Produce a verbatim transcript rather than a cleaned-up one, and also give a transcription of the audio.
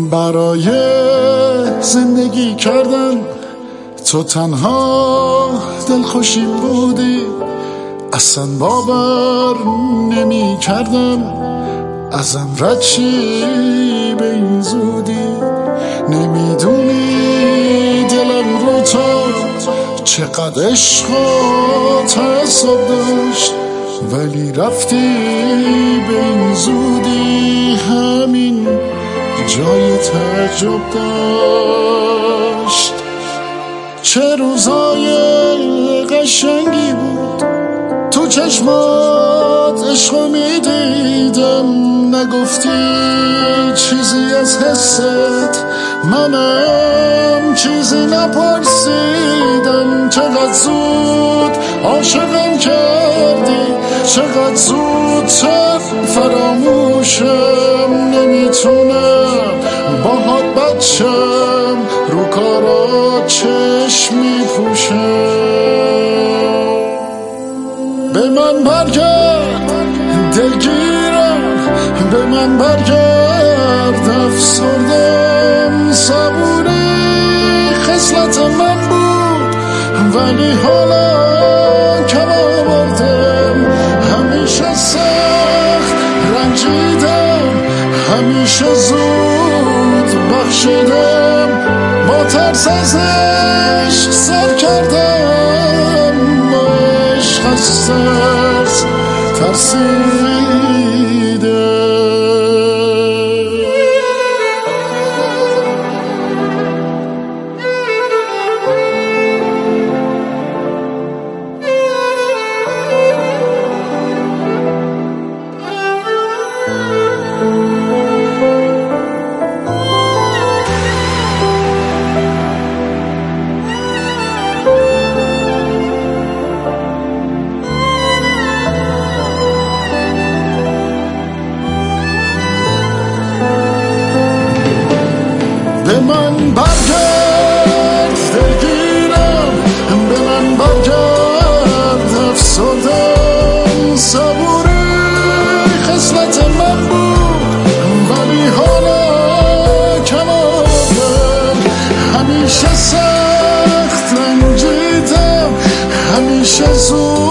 برای زندگی کردن تو تنها دلخوشیم بودی، اصلا باور نمی کردم ازم رد چی به این زودی. نمیدونی دلم رو تو چقدر عشق و تعصب داشت، ولی رفتی به این زودی، همین جای تعجب داشت. چه روزای قشنگی بود تو چشمات عشقو میدیدم، نگفتی چیزی از حست، منم چیزی نپرسیدم. چقدر زود عاشقم کردی، چقدر زودتر فراموشم، نمیتونم باهات بچم، رو کارا چشم میپوشم. به من برگرد دلگیرم، به من برگرد افسردم، صبوری خصلت من بود ولی حالا کم آوردم. همیشه سخت رنجیدم، همیشه زود بخشیدم، با ترس از عشق سر کردم، با عشق از ترس ترسیدم. به من برگرد دلگیرم، به من برگرد افسردم، صبوری خصلت من بود ولی حالا کم آوردم. همیشه سخت رنجیدم، همیشه زود